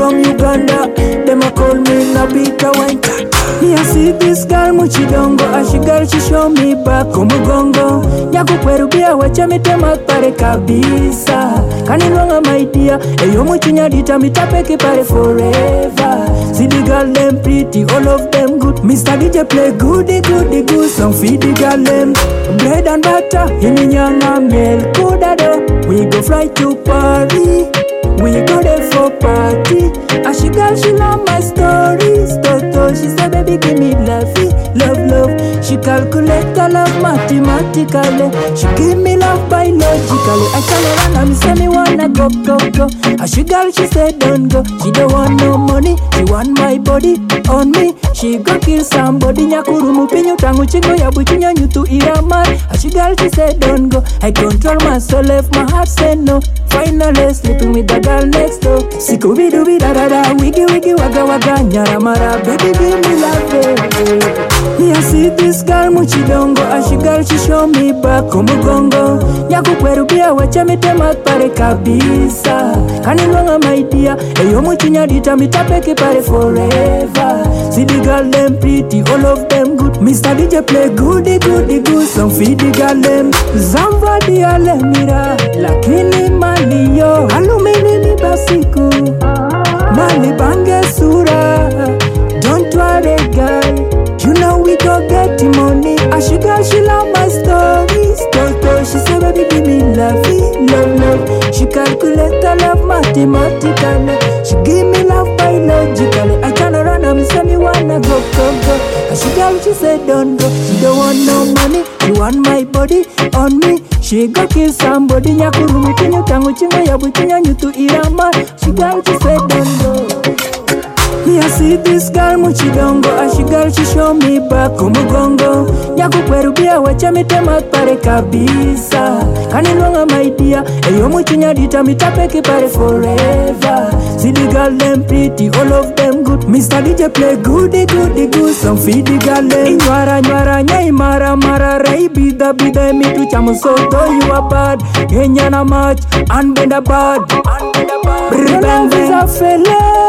from Uganda. Them a call me Nabita Wine. Me I see this girl muchidongo. Ashi girl she show me back kumugongo. Nyaku kwerubia wacha mitema pare kabisa. Kaninwanga my dear. Eyo muchinya dita mitapeki pare forever. See the girl them pretty, all of them good. Mr. DJ play goody goody good song. Feed the girl them bread and butter. Himinyanga miel kudado. We go fly to Paris. We go there for party. Ashi girl she love my stories. Toto she say baby give me love, love. She calculate the love mathematically. She give me love biologically. I tell her and me say me wanna go. Ashi girl she say don't go. She don't want no money. She want my body on me. She go kill somebody. Nyakuru mupinyu tangu chingo ya buchinya nyutu iraman. Ashi girl she say don't go. I control my soul if my heart say no. Finally sleeping with the girl next door. Sikubi dubi da da da. Wiggy wiggy waga waga nyaramara. Baby give me love Me I see this girl muchidongo. Ashi girl she show me back kumugongo. Nyaku kwerubia wacha mitema pare kabisa. Kaninwanga my dear. Eyo muchinya dita mitapeki pare forever. See the girl them pretty, all of them good. Mr. DJ play goody goody good song. Feed the girl them Zamvadi alemira. Lakini mali yo alumini ni basiku. Mali bange sura. Don't worry girl, you know we go get money. Ashi girl she love my stories. Toto she say baby give me love. She calculate the love mathematically. She give me love biologically. I turn around and me say me wanna go. Ashi girl she say don't go. She don't want no money. She want my body on me. She go kill somebody. Nyakuru mitinyo tangu chingo ya buchinya nyutu irama. She girl she say don't go. Me I see this girl muchidongo. Ashi girl she show me back kumugongo. Nyaku kwerubia wacha mitema pare kabisa. Kaninwanga my dear. Eyo muchinya dita mitapeki pare forever. See the girl them pretty, all of them good. Mr. DJ play goody goody good song. Feed the girl them Inywara nyai mara rai bida mitu chamu soto you are bad. Kenya na match unbenda bad. Love is a fele.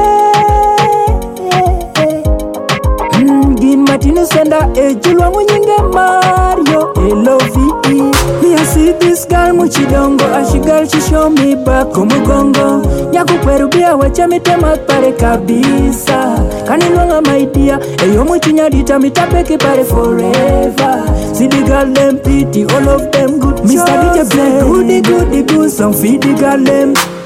Martino senda ejulwa munyinge Mario L-O-V-E. Me I see this girl muchidongo. Ashi girl she show me back kumugongo. Nyaku kwerubia wacha mitema pare kabisa. Kaninwanga my dear. Eyo muchinya dita mitapeki pare forever. See the girl them pretty, all of them good. Mr. DJ play goody goody good song. Feed the girl them